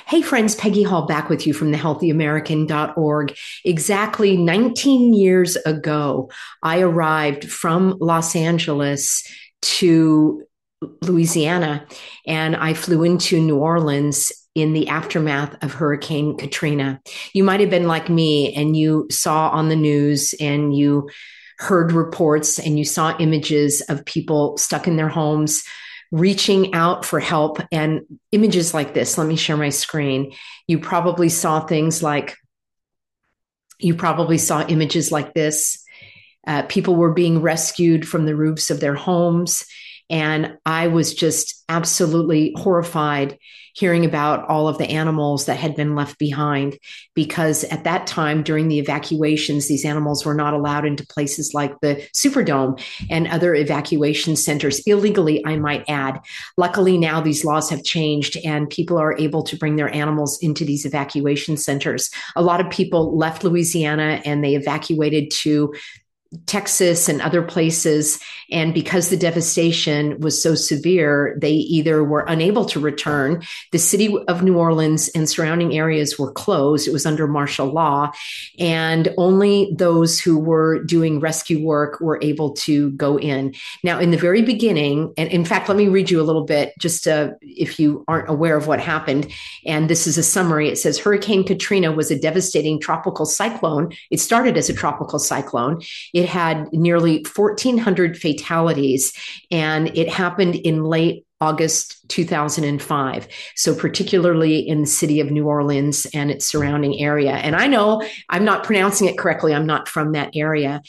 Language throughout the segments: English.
Hey friends, Peggy Hall back with you from thehealthyamerican.org. Exactly 19 years ago, I arrived from Los Angeles to Louisiana and I flew into New Orleans in the aftermath of Hurricane Katrina. You might have been like me and you saw on the news and you heard reports and you saw images of people stuck in their homes reaching out for help and images like this. Let me share my screen. You probably saw things like, you probably saw images like this. People were being rescued from the roofs of their homes. And I was just absolutely horrified hearing about all of the animals that had been left behind, because at that time during the evacuations, these animals were not allowed into places like the Superdome and other evacuation centers illegally, I might add. Luckily, now these laws have changed and people are able to bring their animals into these evacuation centers. A lot of people left Louisiana and they evacuated to Texas and other places. And because the devastation was so severe, they either were unable to return. The city of New Orleans and surrounding areas were closed. It was under martial law. And only those who were doing rescue work were able to go in. Now, in the very beginning, and in fact, let me read you a little bit, just if you aren't aware of what happened. And this is a summary. It says, Hurricane Katrina was a devastating tropical cyclone. It started as a tropical cyclone. It had nearly 1,400 fatalities, and it happened in late August 2005. So particularly in the city of New Orleans and its surrounding area. And I know I'm not pronouncing it correctly. I'm not from that area.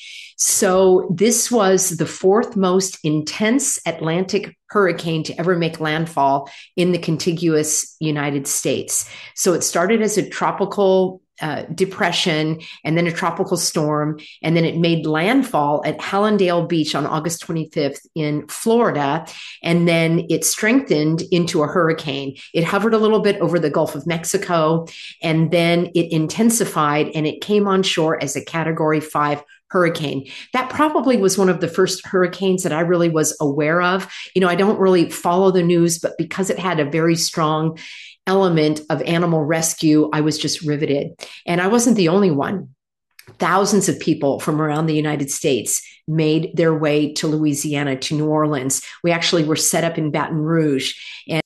So this was the fourth most intense Atlantic hurricane to ever make landfall in the contiguous United States. So it started as a tropical depression and then a tropical storm. And then it made landfall at Hallandale Beach on August 25th in Florida. And then it strengthened into a hurricane. It hovered a little bit over the Gulf of Mexico, and then it intensified and it came on shore as a Category 5 hurricane. That probably was one of the first hurricanes that I really was aware of. You know, I don't really follow the news, but because it had a very strong element of animal rescue, I was just riveted. And I wasn't the only one. Thousands of people from around the United States made their way to Louisiana, to New Orleans. We actually were set up in Baton Rouge, and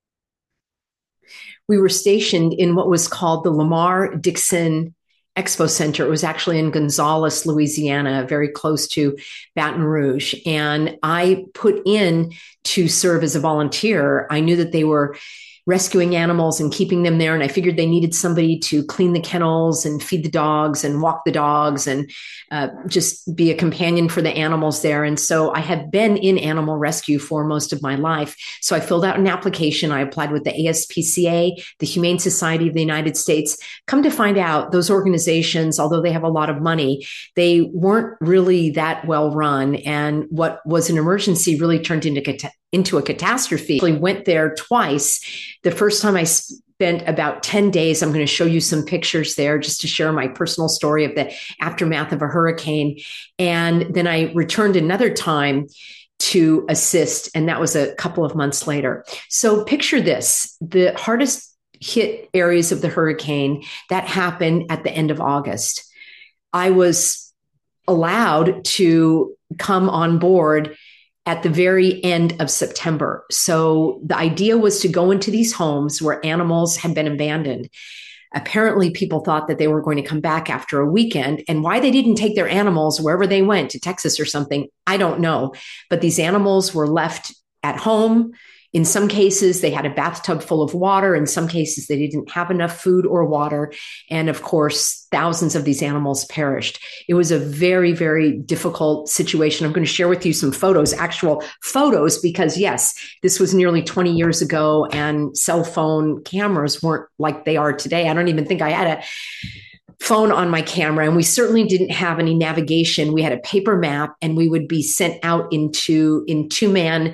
we were stationed in what was called the Lamar Dixon Expo Center. It was actually in Gonzales, Louisiana, very close to Baton Rouge. And I put in to serve as a volunteer. I knew that they were rescuing animals and keeping them there. And I figured they needed somebody to clean the kennels and feed the dogs and walk the dogs and just be a companion for the animals there. And so I had been in animal rescue for most of my life. So I filled out an application. I applied with the ASPCA, the Humane Society of the United States. Come to find out, those organizations, although they have a lot of money, they weren't really that well run. And what was an emergency really turned into a catastrophe. I went there twice. The first time I spent about 10 days. I'm going to show you some pictures there just to share my personal story of the aftermath of a hurricane. And then I returned another time to assist, and that was a couple of months later. So picture this, the hardest hit areas of the hurricane, that happened at the end of August. I was allowed to come on board at the very end of September. So the idea was to go into these homes where animals had been abandoned. Apparently, people thought that they were going to come back after a weekend, and why they didn't take their animals wherever they went, to Texas or something, I don't know. But these animals were left at home. In some cases, they had a bathtub full of water. In some cases, they didn't have enough food or water. And of course, thousands of these animals perished. It was a very, very difficult situation. I'm going to share with you some photos, actual photos, because yes, this was nearly 20 years ago and cell phone cameras weren't like they are today. I don't even think I had a phone on my camera, and we certainly didn't have any navigation. We had a paper map, and we would be sent out in two-man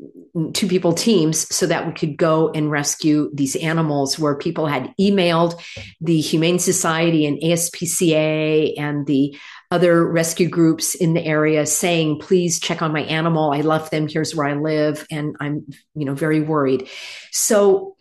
two people teams so that we could go and rescue these animals, where people had emailed the Humane Society and ASPCA and the other rescue groups in the area saying, please check on my animal. I left them. Here's where I live. And I'm, very worried. So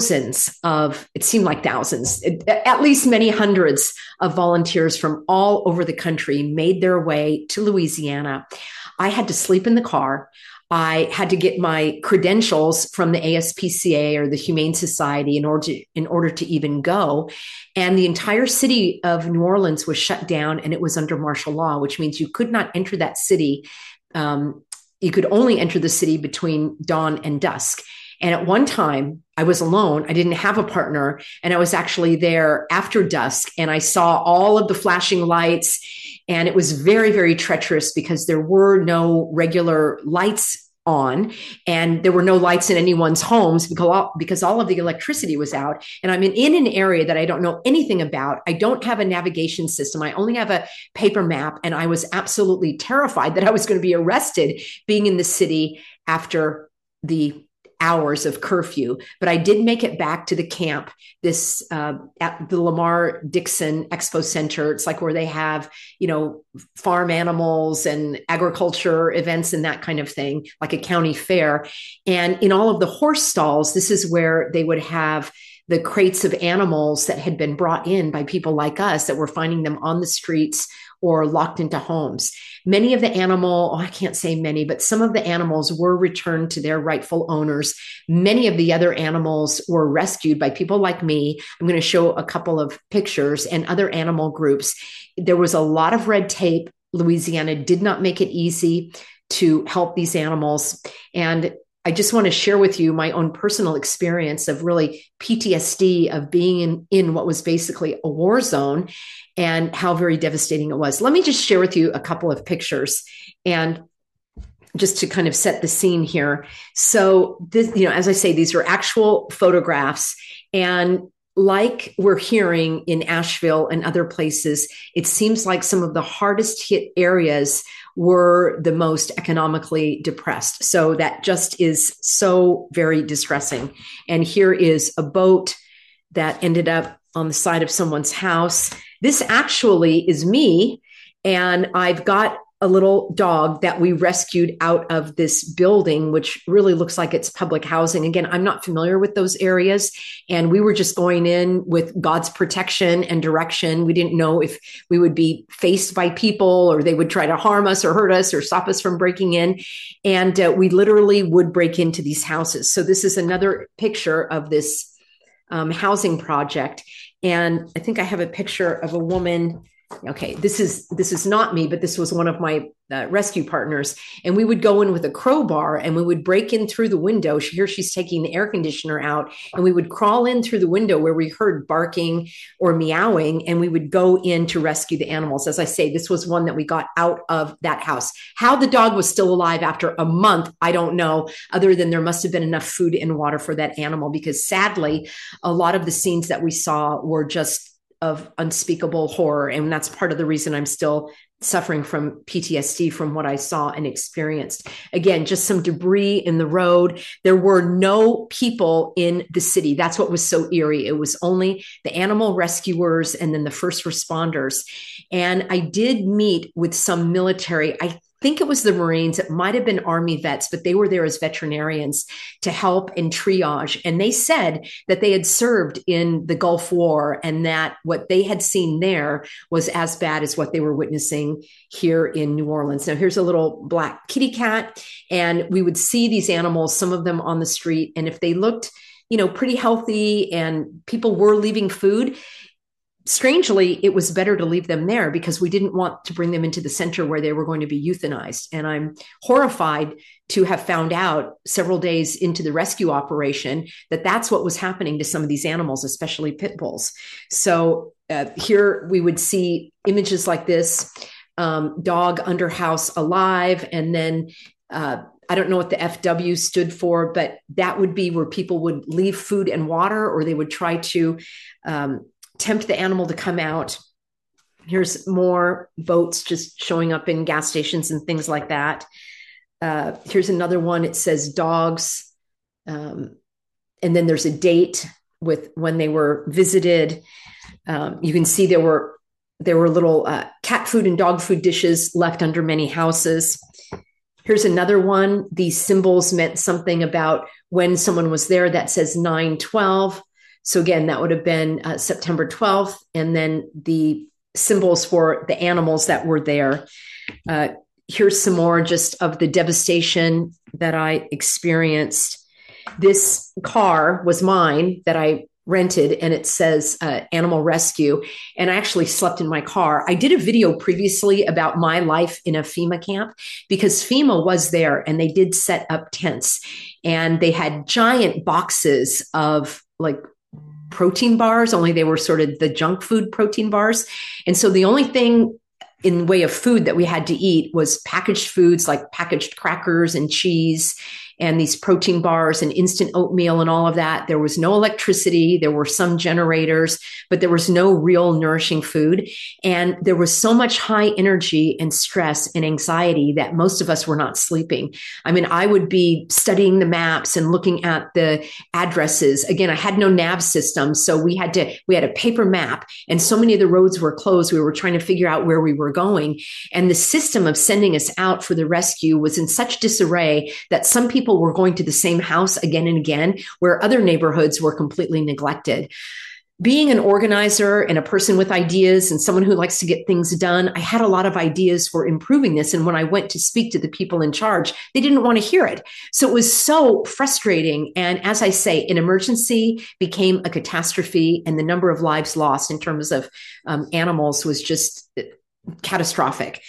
it seemed like thousands, at least many hundreds of volunteers from all over the country made their way to Louisiana. I had to sleep in the car. I had to get my credentials from the ASPCA or the Humane Society in order to even go. And the entire city of New Orleans was shut down, and it was under martial law, which means you could not enter that city. You could only enter the city between dawn and dusk. And at one time, I was alone. I didn't have a partner, and I was actually there after dusk. And I saw all of the flashing lights, and it was very, very treacherous because there were no regular lights on, and there were no lights in anyone's homes because all of the electricity was out. And I'm in an area that I don't know anything about. I don't have a navigation system. I only have a paper map. And I was absolutely terrified that I was going to be arrested being in the city after the hours of curfew. But I did make it back to the camp, at the Lamar Dixon Expo Center. It's like where they have, farm animals and agriculture events and that kind of thing, like a county fair. And in all of the horse stalls, this is where they would have the crates of animals that had been brought in by people like us that were finding them on the streets or locked into homes. Many of the I can't say many, but some of the animals were returned to their rightful owners. Many of the other animals were rescued by people like me. I'm going to show a couple of pictures, and other animal groups. There was a lot of red tape. Louisiana did not make it easy to help these animals. And I just want to share with you my own personal experience of really PTSD of being in what was basically a war zone, and how very devastating it was. Let me just share with you a couple of pictures, and just to kind of set the scene here. So this, as I say, these are actual photographs, and like we're hearing in Asheville and other places, it seems like some of the hardest hit areas were the most economically depressed. So that just is so very distressing. And here is a boat that ended up on the side of someone's house. This actually is me, and I've got a little dog that we rescued out of this building, which really looks like it's public housing. Again, I'm not familiar with those areas, and we were just going in with God's protection and direction. We didn't know if we would be faced by people, or they would try to harm us or hurt us or stop us from breaking in. And we literally would break into these houses. So this is another picture of this housing project. And I think I have a picture of a woman. Okay, this is not me, but this was one of my rescue partners. And we would go in with a crowbar, and we would break in through the window. Here she's taking the air conditioner out, and we would crawl in through the window where we heard barking or meowing, and we would go in to rescue the animals. As I say, this was one that we got out of that house. How the dog was still alive after a month, I don't know, other than there must have been enough food and water for that animal, because sadly, a lot of the scenes that we saw were just of unspeakable horror. And that's part of the reason I'm still suffering from PTSD from what I saw and experienced. Again, just some debris in the road. There were no people in the city. That's what was so eerie. It was only the animal rescuers and then the first responders. And I did meet with some military. I think it was the Marines. It might have been Army vets, but they were there as veterinarians to help and triage. And they said that they had served in the Gulf War, and that what they had seen there was as bad as what they were witnessing here in New Orleans. Now, here's a little black kitty cat, and we would see these animals, some of them on the street. And if they looked, pretty healthy and people were leaving food, strangely, it was better to leave them there because we didn't want to bring them into the center where they were going to be euthanized. And I'm horrified to have found out several days into the rescue operation that that's what was happening to some of these animals, especially pit bulls. So here we would see images like this, dog under house alive. And then I don't know what the FW stood for, but that would be where people would leave food and water, or they would try to tempt the animal to come out. Here's more boats just showing up in gas stations and things like that. Here's another one. It says dogs. And then there's a date with when they were visited. You can see there were little cat food and dog food dishes left under many houses. Here's another one. These symbols meant something about when someone was there. That says 9/12. So again, that would have been September 12th. And then the symbols for the animals that were there. Here's some more just of the devastation that I experienced. This car was mine that I rented, and it says animal rescue. And I actually slept in my car. I did a video previously about my life in a FEMA camp because FEMA was there and they did set up tents, and they had giant boxes of like protein bars, only they were sort of the junk food protein bars. And so the only thing in way of food that we had to eat was packaged foods like packaged crackers and cheese and these protein bars and instant oatmeal and all of that. There was no electricity. There were some generators, but there was no real nourishing food. And there was so much high energy and stress and anxiety that most of us were not sleeping. I mean, I would be studying the maps and looking at the addresses. Again, I had no nav system. So we had a paper map, and so many of the roads were closed. We were trying to figure out where we were going. And the system of sending us out for the rescue was in such disarray that some people were going to the same house again and again, where other neighborhoods were completely neglected. Being an organizer and a person with ideas and someone who likes to get things done, I had a lot of ideas for improving this. And when I went to speak to the people in charge, they didn't want to hear it. So it was so frustrating. And as I say, an emergency became a catastrophe, and the number of lives lost in terms of animals was just catastrophic.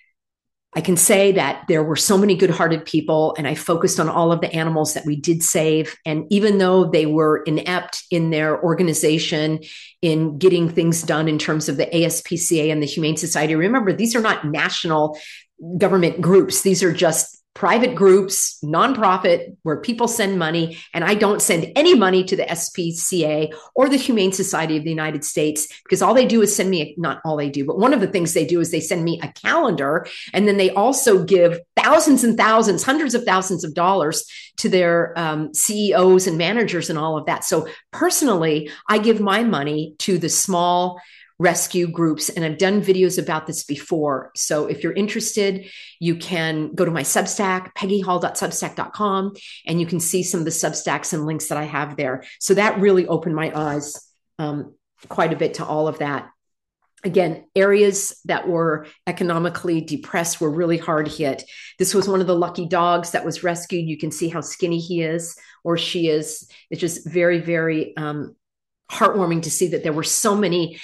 I can say that there were so many good-hearted people, and I focused on all of the animals that we did save. And even though they were inept in their organization, in getting things done in terms of the ASPCA and the Humane Society, remember, these are not national government groups. These are just private groups, nonprofit, where people send money. And I don't send any money to the SPCA or the Humane Society of the United States, because all they do is send me, not all they do, but one of the things they do is they send me a calendar. And then they also give thousands and thousands, hundreds of thousands of dollars to their CEOs and managers and all of that. So personally, I give my money to the small rescue groups. And I've done videos about this before. So if you're interested, you can go to my Substack, peggyhall.substack.com, and you can see some of the Substacks and links that I have there. So that really opened my eyes quite a bit to all of that. Again, areas that were economically depressed were really hard hit. This was one of the lucky dogs that was rescued. You can see how skinny he is or she is. It's just very, very heartwarming to see that there were so many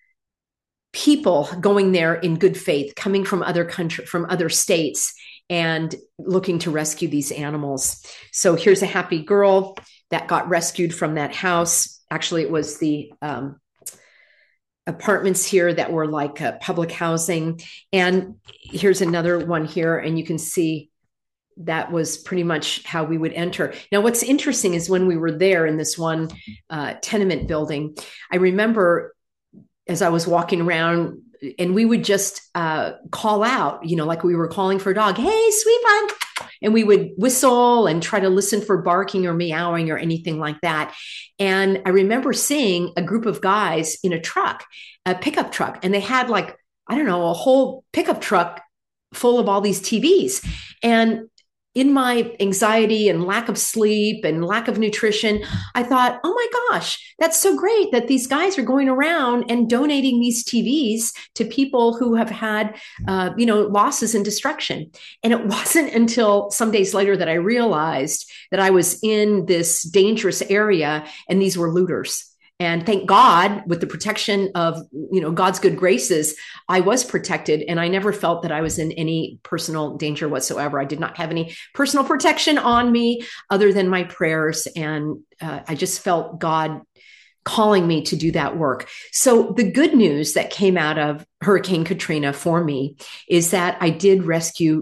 people going there in good faith, coming from other countries, from other states, and looking to rescue these animals. So here's a happy girl that got rescued from that house. Actually, it was the apartments here that were like public housing. And here's another one here, and you can see that was pretty much how we would enter. Now, what's interesting is when we were there in this one tenement building, I remember as I was walking around, and we would just call out, like we were calling for a dog, hey, sweet one. And we would whistle and try to listen for barking or meowing or anything like that. And I remember seeing a group of guys in a truck, a pickup truck, and they had like, I don't know, a whole pickup truck full of all these TVs. And in my anxiety and lack of sleep and lack of nutrition, I thought, oh my gosh, that's so great that these guys are going around and donating these TVs to people who have had, losses and destruction. And it wasn't until some days later that I realized that I was in this dangerous area and these were looters. And thank God, with the protection of, God's good graces, I was protected, and I never felt that I was in any personal danger whatsoever. I did not have any personal protection on me other than my prayers. And I just felt God calling me to do that work. So the good news that came out of Hurricane Katrina for me is that I did rescue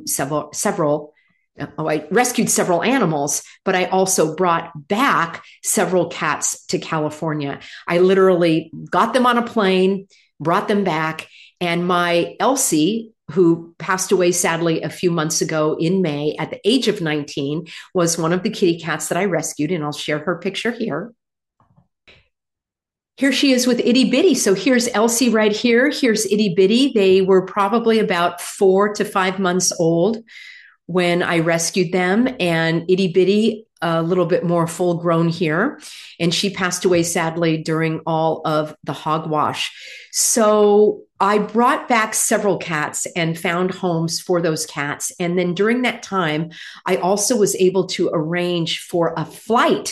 I rescued several animals, but I also brought back several cats to California. I literally got them on a plane, brought them back, and my Elsie, who passed away sadly a few months ago in May at the age of 19, was one of the kitty cats that I rescued, and I'll share her picture here. Here she is with Itty Bitty. So here's Elsie right here. Here's Itty Bitty. They were probably about 4 to 5 months old when I rescued them, and Itty Bitty a little bit more full grown here. And she passed away sadly during all of the hogwash. So I brought back several cats and found homes for those cats. And then during that time, I also was able to arrange for a flight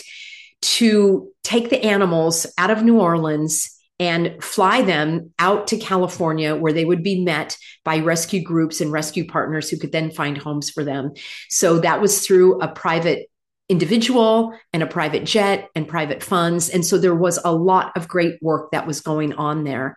to take the animals out of New Orleans and fly them out to California, where they would be met by rescue groups and rescue partners who could then find homes for them. So that was through a private individual and a private jet and private funds. And so there was a lot of great work that was going on there.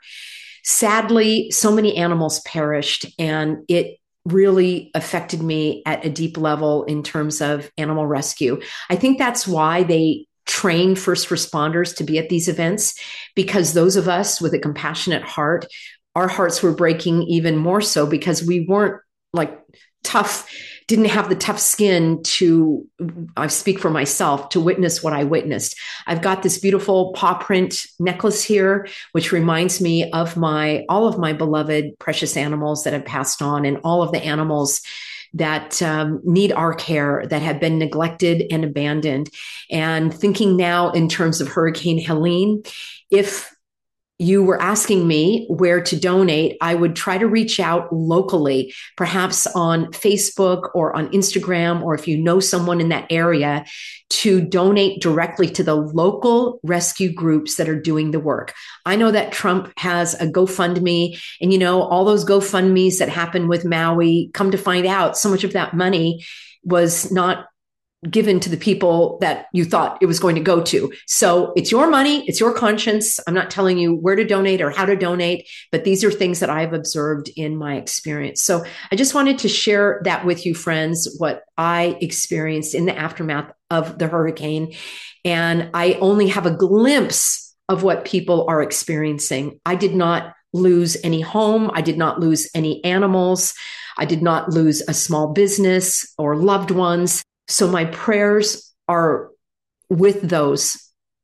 Sadly, so many animals perished, and it really affected me at a deep level in terms of animal rescue. I think that's why they train first responders to be at these events, because those of us with a compassionate heart, our hearts were breaking even more so because we weren't like tough, didn't have the tough skin to, I speak for myself, to witness what I witnessed. I've got this beautiful paw print necklace here, which reminds me of all of my beloved precious animals that have passed on, and all of the animals that need our care, that have been neglected and abandoned. And thinking now in terms of Hurricane Helene, if you were asking me where to donate, I would try to reach out locally, perhaps on Facebook or on Instagram, or if you know someone in that area, to donate directly to the local rescue groups that are doing the work. I know that Trump has a GoFundMe, and all those GoFundMes that happened with Maui, come to find out so much of that money was not given to the people that you thought it was going to go to. So it's your money, it's your conscience. I'm not telling you where to donate or how to donate, but these are things that I've observed in my experience. So I just wanted to share that with you, friends, what I experienced in the aftermath of the hurricane. And I only have a glimpse of what people are experiencing. I did not lose any home. I did not lose any animals. I did not lose a small business or loved ones. So my prayers are with those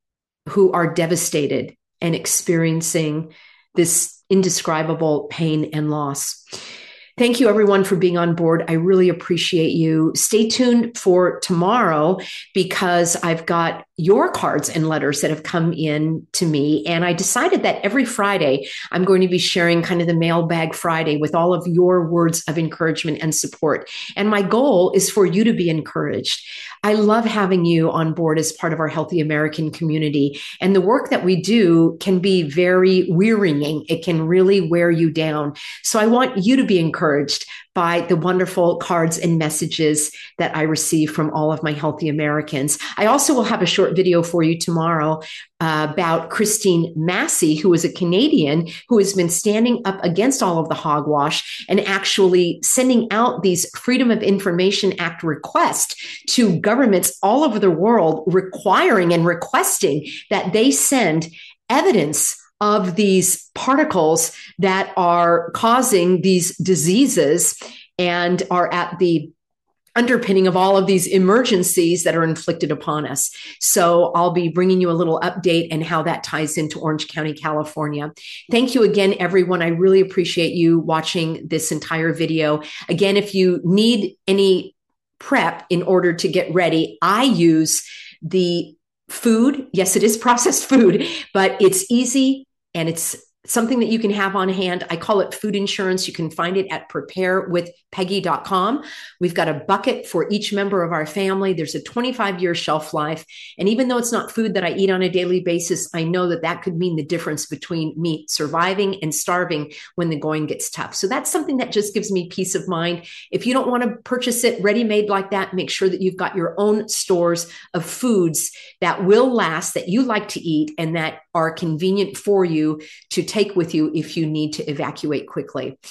who are devastated and experiencing this indescribable pain and loss. Thank you, everyone, for being on board. I really appreciate you. Stay tuned for tomorrow, because I've got your cards and letters that have come in to me. And I decided that every Friday, I'm going to be sharing kind of the Mailbag Friday with all of your words of encouragement and support. And my goal is for you to be encouraged. I love having you on board as part of our Healthy American community. And the work that we do can be very wearying. It can really wear you down. So I want you to be encouraged by the wonderful cards and messages that I receive from all of my Healthy Americans. I also will have a short video for you tomorrow about Christine Massey, who is a Canadian who has been standing up against all of the hogwash and actually sending out these Freedom of Information Act requests to governments all over the world, requiring and requesting that they send evidence of these particles that are causing these diseases and are at the underpinning of all of these emergencies that are inflicted upon us. So I'll be bringing you a little update and how that ties into Orange County, California. Thank you again, everyone. I really appreciate you watching this entire video. Again, if you need any prep in order to get ready, I use the food. Yes, it is processed food, but it's easy and it's something that you can have on hand. I call it food insurance. You can find it at preparewithpeggy.com. We've got a bucket for each member of our family. There's a 25-year shelf life. And even though it's not food that I eat on a daily basis, I know that that could mean the difference between me surviving and starving when the going gets tough. So that's something that just gives me peace of mind. If you don't want to purchase it ready-made like that, make sure that you've got your own stores of foods that will last, that you like to eat, and that are convenient for you to take with you if you need to evacuate quickly.